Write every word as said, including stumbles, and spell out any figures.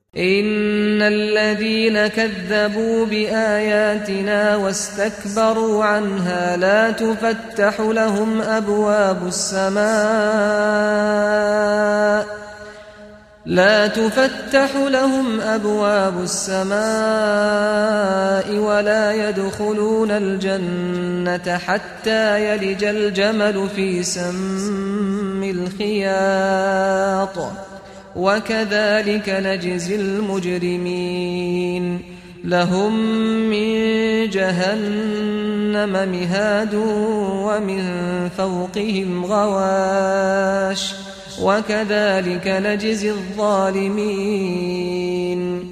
إن الذين كذبوا بآياتنا واستكبروا عنها لا تفتح لهم أبواب السماء لا تفتح لهم أبواب السماء ولا يدخلون الجنة حتى يلج الجمل في سم الخياط وكذلك نجزي المجرمين لهم من جهنم مهاد ومن فوقهم غواش وكذلك نجزي الظالمين